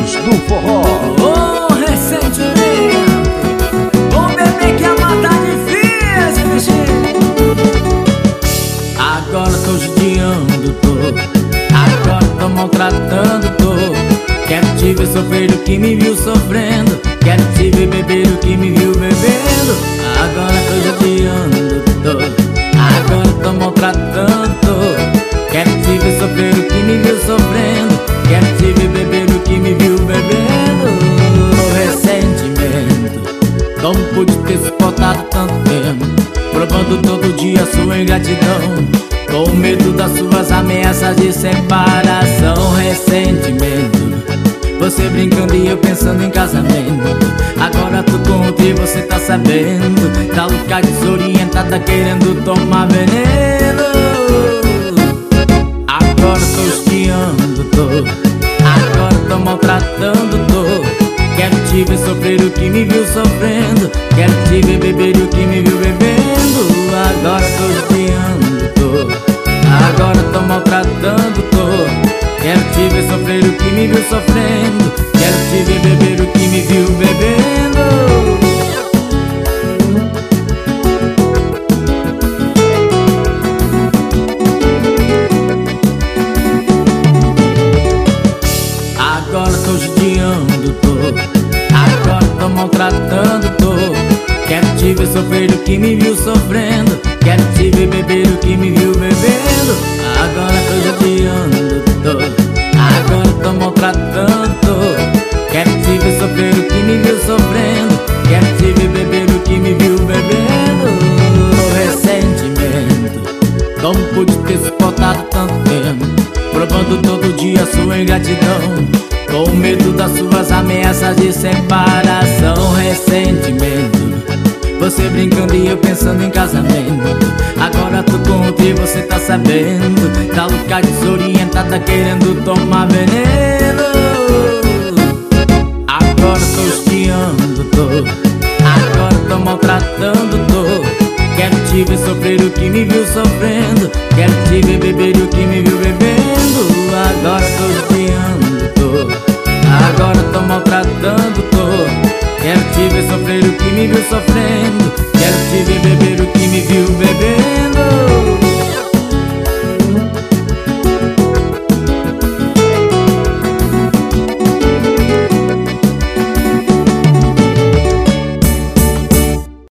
Reis do Forró. Oh, recentemente, o bebê que amar tá difícil, bichinho. Agora tô judiando, agora tô maltratando, quero te ver sofrer o que me viu sofrendo, quero te ver beber o que me viu bebendo. Agora tô judiando, agora tô maltratando, quero te ver sofrer o que me viu sofrendo, quero te ver beber o que me viu bebendo. Ressentimento, como pude ter suportado tanto tempo, provando todo dia sua ingratidão, com medo das suas ameaças de separação. Ressentimento, você brincando e eu pensando em casamento. Agora tu conta e você tá sabendo, tá louca, desorientada, querendo tomar veneno. Agora tô estiando, agora tô maltratando, quero te ver sofrer o que me viu sofrendo, quero te ver beber o que me viu bebendo. Agora tô estiando, agora tô maltratando, quero te ver sofrer o que me viu sofrendo, quero te ver beber o que me viu bebendo. Agora tô judiando, agora tô maltratando, quero te ver sofrer o que me viu sofrendo, quero te ver beber o que me viu bebendo. Agora tô judiando, agora tô maltratando, quero te ver sofrer o que me viu sofrendo, quero te ver beber o que me viu bebendo. Ressentimento, como pude ter suportado tanto tempo, provando todo dia sua ingratidão, com medo das suas ameaças de separação. Ressentimento, você brincando e eu pensando em casamento. Agora tu conta e você tá sabendo, tá louca, desorientada, querendo tomar veneno. Agora tô estiando, agora tô maltratando, quero te ver sofrer o que me viu sofrendo, quero te ver beber o que me viu bebendo. Agora tô estiando, agora tô maltratando, quero te ver sofrer o que me viu sofrendo, quero te ver beber o que me